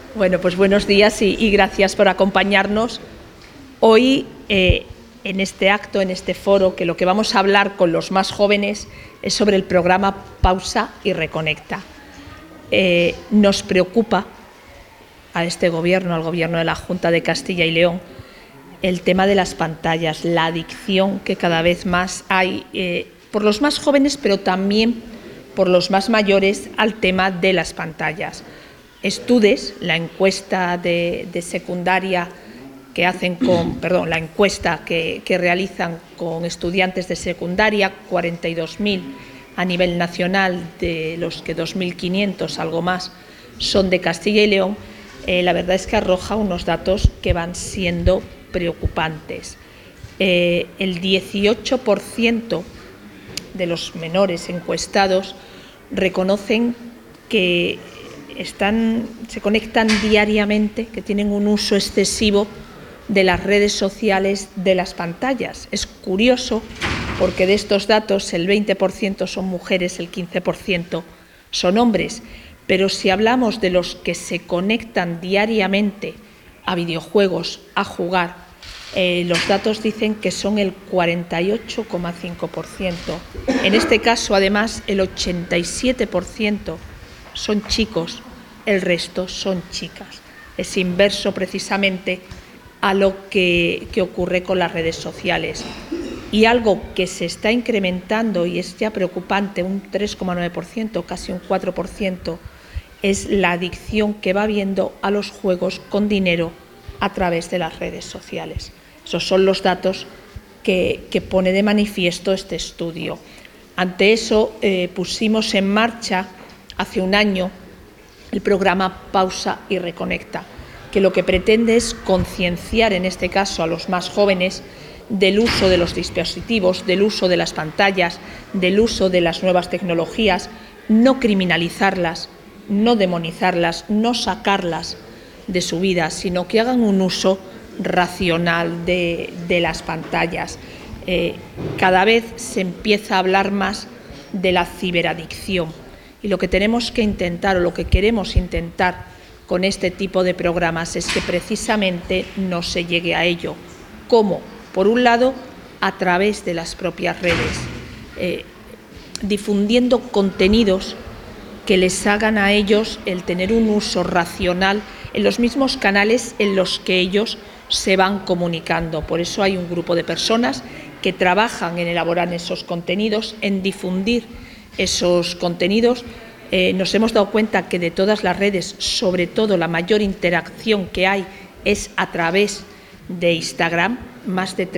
Bueno, pues buenos días y gracias por acompañarnos. Hoy, en este acto, en este foro, que lo que vamos a hablar con los más jóvenes es sobre el programa Pausa y Reconecta. Nos preocupa a este Gobierno, al Gobierno de la Junta de Castilla y León, el tema de las pantallas, la adicción que cada vez más hay por los más jóvenes, pero también por los más mayores al tema de las pantallas. Estudes, la encuesta de secundaria que hacen la encuesta que realizan con estudiantes de secundaria, 42.000 a nivel nacional, de los que 2.500, algo más, son de Castilla y León. La verdad es que arroja unos datos que van siendo preocupantes. El 18% de los menores encuestados reconocen que se conectan diariamente, que tienen un uso excesivo de las redes sociales, de las pantallas. Es curioso porque de estos datos el 20% son mujeres, el 15% son hombres, pero si hablamos de los que se conectan diariamente a videojuegos, a jugar, los datos dicen que son el 48,5%. En este caso, además, el 87% son chicos, el resto son chicas. Es inverso precisamente a lo que ocurre con las redes sociales. Y algo que se está incrementando y es ya preocupante, un 3,9%, casi un 4%, es la adicción que va habiendo a los juegos con dinero a través de las redes sociales. Esos son los datos que pone de manifiesto este estudio. Ante eso, pusimos en marcha hace un año el programa Pausa y Reconecta, que lo que pretende es concienciar, en este caso a los más jóvenes, del uso de los dispositivos, del uso de las pantallas, del uso de las nuevas tecnologías, no criminalizarlas, no demonizarlas, no sacarlas de su vida, sino que hagan un uso racional de las pantallas. Cada vez se empieza a hablar más de la ciberadicción y lo que tenemos que intentar o lo que queremos intentar con este tipo de programas es que precisamente no se llegue a ello. ¿Cómo? Por un lado, a través de las propias redes, difundiendo contenidos que les hagan a ellos el tener un uso racional en los mismos canales en los que ellos se van comunicando. Por eso hay un grupo de personas que trabajan en elaborar esos contenidos, en difundir esos contenidos. Nos hemos dado cuenta que de todas las redes, sobre todo la mayor interacción que hay es a través de Instagram. Más de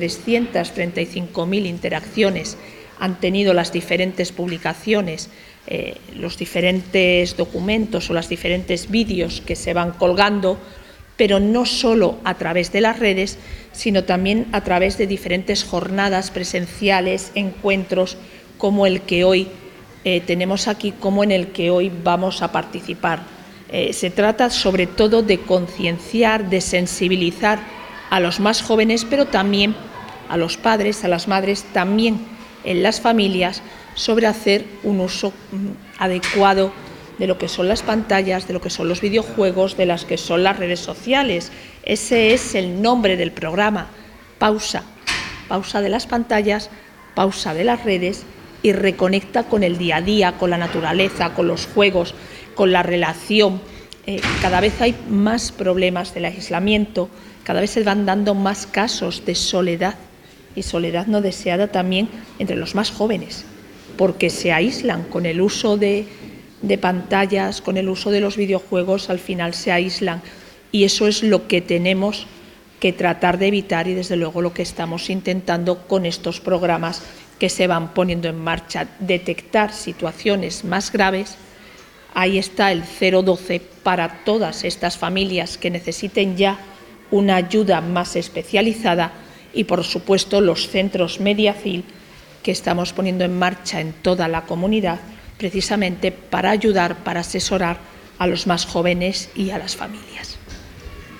335.000 interacciones han tenido las diferentes publicaciones, los diferentes documentos o los diferentes vídeos que se van colgando, pero no solo a través de las redes, sino también a través de diferentes jornadas presenciales, encuentros como el que hoy tenemos aquí, como en el que hoy vamos a participar. Se trata sobre todo de concienciar, de sensibilizar a los más jóvenes, pero también a los padres, a las madres, también en las familias, sobre hacer un uso adecuado de lo que son las pantallas, de lo que son los videojuegos, de las que son las redes sociales. Ese es el nombre del programa, Pausa. Pausa de las pantallas, pausa de las redes y reconecta con el día a día, con la naturaleza, con los juegos, con la relación. Cada vez hay más problemas del aislamiento, cada vez se van dando más casos de soledad y soledad no deseada también entre los más jóvenes, porque se aíslan con el uso de pantallas, con el uso de los videojuegos, al final se aíslan y eso es lo que tenemos que tratar de evitar y desde luego lo que estamos intentando con estos programas que se van poniendo en marcha, detectar situaciones más graves. Ahí está el 012 para todas estas familias que necesiten ya una ayuda más especializada y, por supuesto, los centros Mediacil que estamos poniendo en marcha en toda la comunidad precisamente para ayudar, para asesorar a los más jóvenes y a las familias.